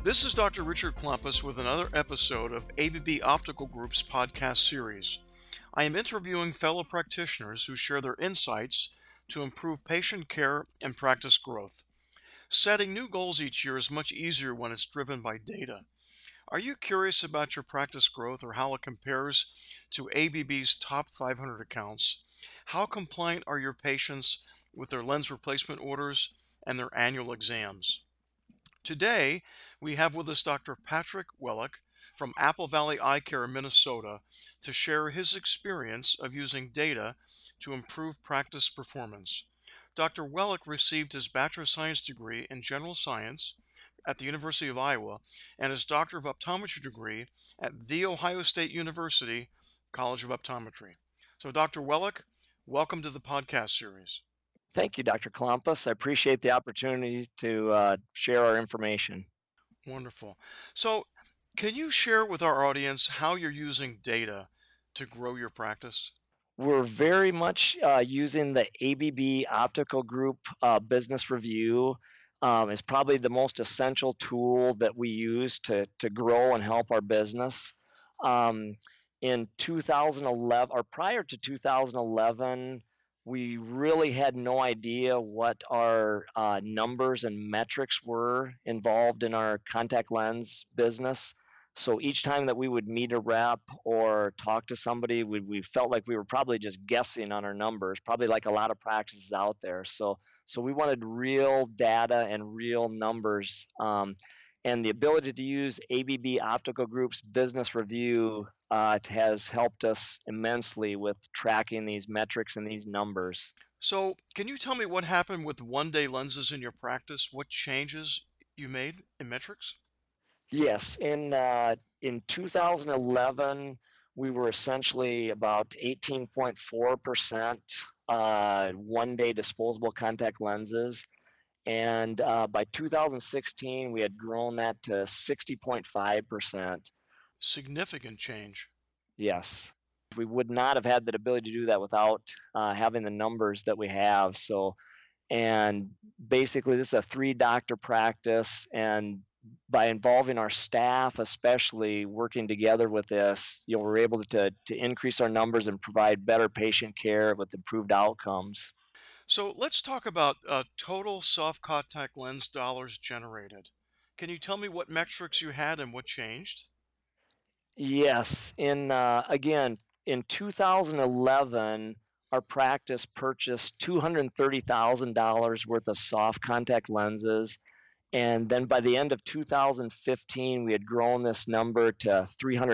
This is Dr. Richard Klumpus with another episode of ABB Optical Group's podcast series. I am interviewing fellow practitioners who share their insights to improve patient care and practice growth. Setting new goals each year is much easier when it's driven by data. Are you curious about your practice growth or how it compares to ABB's top 500 accounts? How compliant are your patients with their lens replacement orders and their annual exams? Today, we have with us Dr. Patrick Wellick from Apple Valley Eye Care in Minnesota to share his experience of using data to improve practice performance. Dr. Wellick received his Bachelor of Science degree in General Science at the University of Iowa and his Doctor of Optometry degree at The Ohio State University College of Optometry. So, Dr. Wellick, welcome to the podcast series. Thank you, Dr. Columbus. I appreciate the opportunity to share our information. Wonderful. So, can you share with our audience how you're using data to grow your practice? We're very much using the ABB Optical Group Business Review. It's probably the most essential tool that we use to grow and help our business. Um, in 2011, or prior to 2011, we really had no idea what our numbers and metrics were involved in our contact lens business. So each time that we would meet a rep or talk to somebody, we felt like we were probably just guessing on our numbers, probably like a lot of practices out there. So we wanted real data and real numbers. And the ability to use ABB Optical Group's business review has helped us immensely with tracking these metrics and these numbers. So, can you tell me what happened with one-day lenses in your practice? What changes you made in metrics? Yes, in 2011, we were essentially about 18.4% one-day disposable contact lenses, and by 2016, we had grown that to 60.5%. Significant change. Yes, we would not have had the ability to do that without having the numbers that we have. So, and basically, this is a three-doctor practice, and by involving our staff, especially working together with this, we're able to increase our numbers and provide better patient care with improved outcomes. So, let's talk about total soft contact lens dollars generated. Can you tell me what metrics you had and what changed? Yes, in 2011, our practice purchased $230,000 worth of soft contact lenses. And then by the end of 2015, we had grown this number to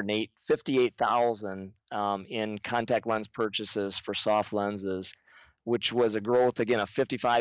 358,000 in contact lens purchases for soft lenses, which was a growth again of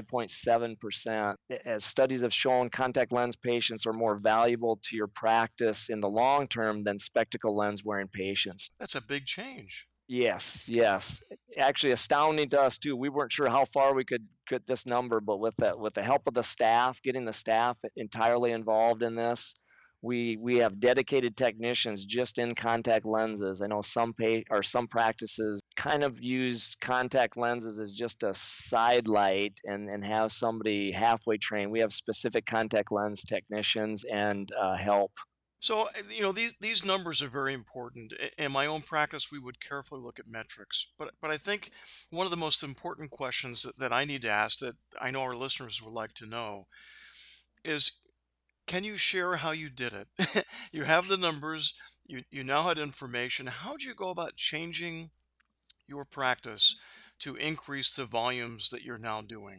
55.7%. As studies have shown, contact lens patients are more valuable to your practice in the long term than spectacle lens wearing patients. That's a big change. Yes, yes. Actually astounding to us too. We weren't sure how far we could get this number, but with the help of the staff, getting the staff entirely involved in this, we have dedicated technicians just in contact lenses. I know some practices kind of use contact lenses as just a side light and have somebody halfway trained. We have specific contact lens technicians and help. So, these numbers are very important. In my own practice, we would carefully look at metrics. But I think one of the most important questions that I need to ask, that I know our listeners would like to know, is can you share how you did it? You have the numbers, you now had information. How'd you go about changing your practice to increase the volumes that you're now doing?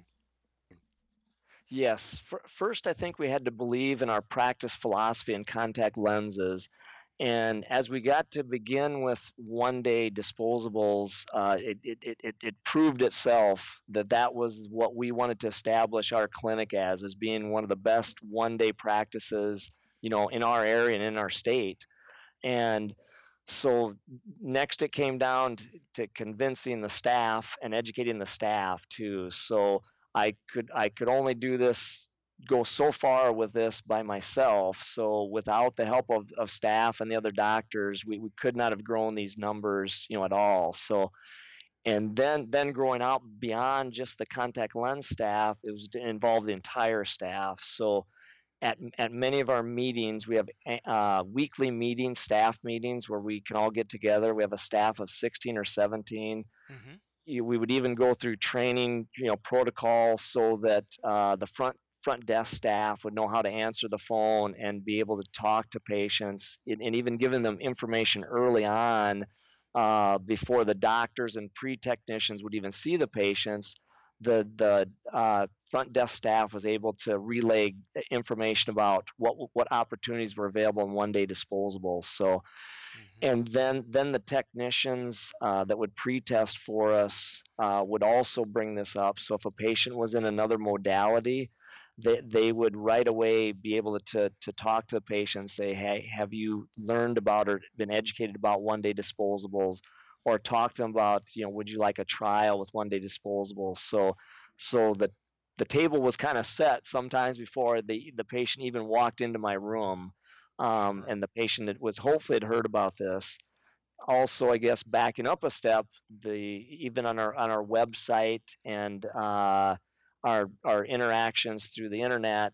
Yes. First, I think we had to believe in our practice philosophy and contact lenses. And as we got to begin with one day disposables, it proved itself that that was what we wanted to establish our clinic as being one of the best one day practices, in our area and in our state. And so next it came down to convincing the staff and educating the staff too. So I could only do this, go so far with this by myself. So without the help of staff and the other doctors, we could not have grown these numbers, at all. So and then growing out beyond just the contact lens staff, it was to involve the entire staff. So at many of our meetings, we have weekly meetings, staff meetings, where we can all get together. We have a staff of 16 or 17. Hmm. We would even go through training, protocol, so that the front desk staff would know how to answer the phone and be able to talk to patients, and even giving them information early on, before the doctors and pre-technicians would even see the patients. The front desk staff was able to relay information about what opportunities were available in one day disposables. So, Hmm. and then the technicians that would pre-test for us would also bring this up. So if a patient was in another modality, they would right away be able to talk to the patient and say, hey, have you learned about or been educated about one day disposables, or talk to them about, would you like a trial with one day disposables. So the table was kind of set sometimes before the patient even walked into my room. Sure. And the patient that was hopefully had heard about this. Also, I guess backing up a step, the even on our website and our interactions through the internet,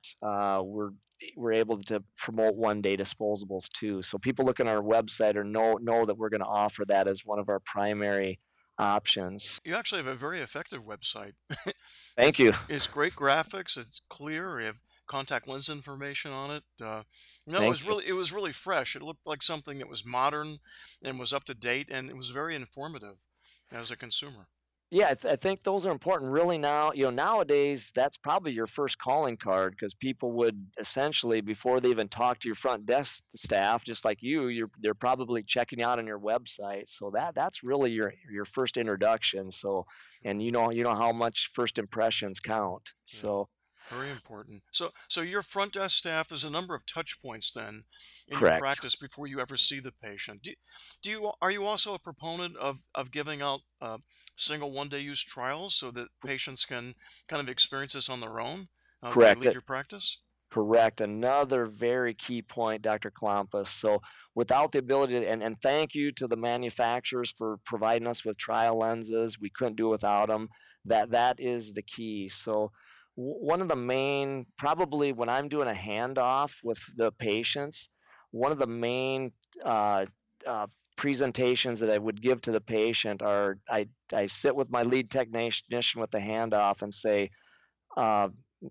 we're able to promote one day disposables too. So people look at our website or know that we're going to offer that as one of our primary options. You actually have a very effective website. Thank It's you. it's great graphics. It's clear. You have contact lens information on it. No, Thank you. it was really fresh. It looked like something that was modern and was up to date, and it was very informative as a consumer. Yeah, I think those are important. Really, now, nowadays that's probably your first calling card, because people would essentially, before they even talk to your front desk staff, just like they're probably checking out on your website. So that's really your first introduction. So, and Sure. you know how much first impressions count. Yeah. So Very important. So your front desk staff, there's a number of touch points then in your correct. practice before you ever see the patient. Do you are you also a proponent of giving out single one day use trials so that patients can kind of experience this on their own when they Correct. leave your practice? Correct. Another very key point, Dr. Klompus. So, without the ability to, and thank you to the manufacturers for providing us with trial lenses. We couldn't do it without them. That is the key. So, one of the main, probably when I'm doing a handoff with the patients, one of the main uh, uh, presentations that I would give to the patient are, I sit with my lead technician with the handoff and say, uh,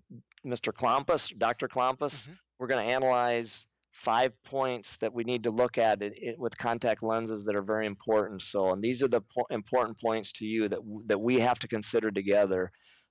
Mr. Klompus, Dr. Klompus, Hmm. we're going to analyze 5 points that we need to look at with contact lenses that are very important. So, and these are the important points to you that we have to consider together.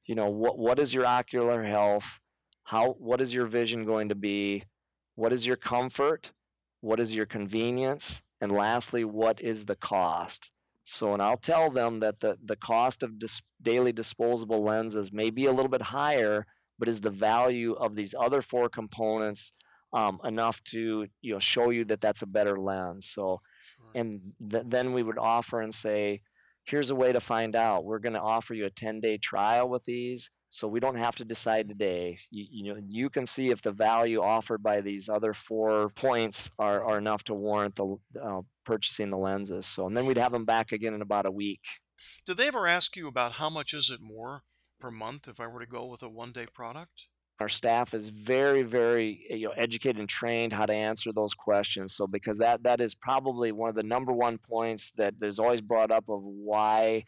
What is your ocular health? What is your vision going to be? What is your comfort? What is your convenience? And lastly, what is the cost? So, and I'll tell them that the cost of daily disposable lenses may be a little bit higher, but is the value of these other four components enough to show you that that's a better lens. So, Sure. and then we would offer and say, here's a way to find out. We're going to offer you a 10-day trial with these, so we don't have to decide today. You can see if the value offered by these other 4 points are Hmm. enough to warrant the purchasing the lenses. So, and then we'd have Sure. them back again in about a week. Did they ever ask you about how much is it more per month if I were to go with a 1 day product? Our staff is very, very educated and trained how to answer those questions. So, because that is probably one of the number one points that is always brought up of why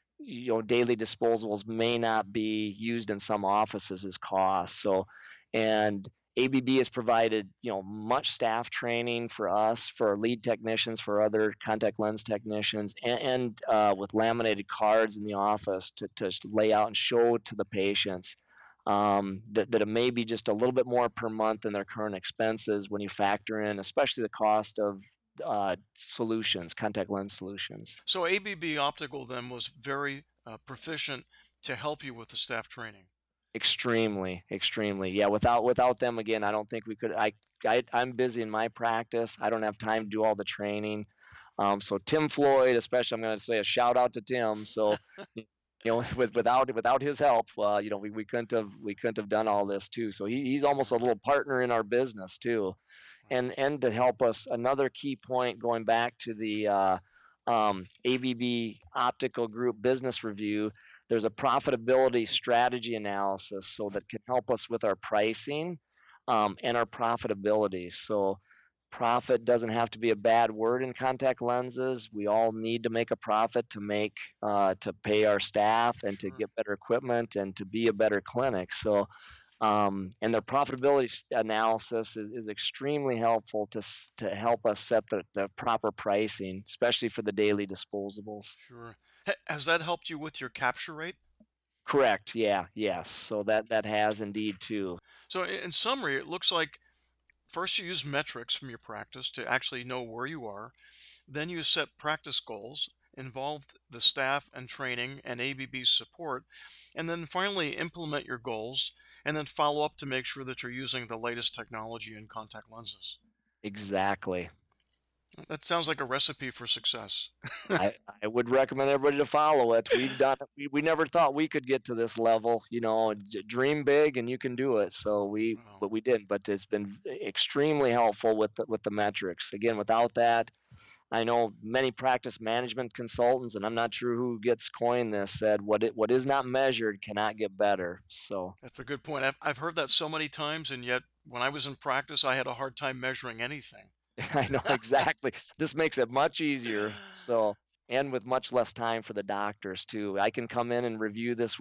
daily disposables may not be used in some offices is cost. So, and ABB has provided much staff training for us, for our lead technicians, for other contact lens technicians, and with laminated cards in the office to lay out and show to the patients, that it may be just a little bit more per month than their current expenses when you factor in, especially the cost of solutions, contact lens solutions. So ABB Optical then was very proficient to help you with the staff training. Extremely, extremely. Okay. Yeah, without them, again, I don't think we could. I'm busy in my practice. I don't have time to do all the training. So Tim Floyd, especially, I'm going to say a shout out to Tim. So, without his help, we couldn't have done all this too. So he's almost a Right. little partner in our business too, Wow. and to help us. Another key point, going back to the ABB Optical Group business review, there's a profitability strategy analysis so that can help us with our pricing. and our profitability. So profit doesn't have to be a bad word in contact lenses. We all need to make a profit to pay our staff and to Sure. get better equipment and to be a better clinic. So and their profitability analysis is extremely helpful to help us set the proper pricing, especially for the daily disposables. Sure. Has that helped you with your capture rate? Correct. Yeah. Yes. So that has indeed too. So, in summary, it looks like first you use metrics from your practice to actually know where you are. Then you set practice goals, involve the staff and training and ABB support, and then finally implement your goals and then follow up to make sure that you're using the latest technology in contact lenses. Exactly. That sounds like a recipe for success. I would recommend everybody to follow it. We've done it. We never thought we could get to this level. Dream big and you can do it. So Wow. but we didn't. But it's been extremely helpful with the metrics. Again, without that, I know many practice management consultants, and I'm not sure who gets coined this, said what is not measured cannot get better. So That's a good point. I've heard that so many times, and yet when I was in practice, I had a hard time measuring anything. I know exactly. This makes it much easier. So and with much less time for the doctors too. I can come in and review this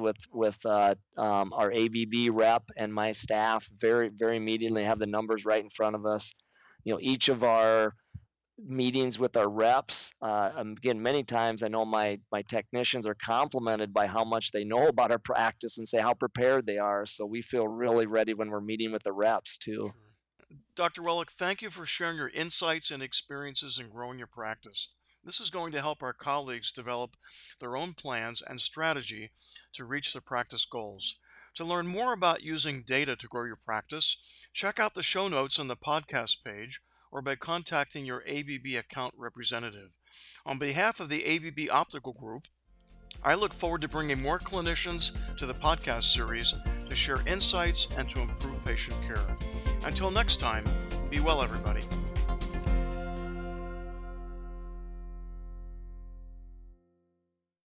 with our ABB rep and my staff very immediately. Have the numbers right in front of us. Each of our meetings with our reps. Again, many times I know my technicians are complimented by how much they know about our practice and say how prepared they are. So we feel really ready when we're meeting with the reps too. Sure. Dr. Wellick, thank you for sharing your insights and experiences in growing your practice. This is going to help our colleagues develop their own plans and strategy to reach their practice goals. To learn more about using data to grow your practice, check out the show notes on the podcast page or by contacting your ABB account representative. On behalf of the ABB Optical Group, I look forward to bringing more clinicians to the podcast series to share insights and to improve patient care. Until next time, be well, everybody.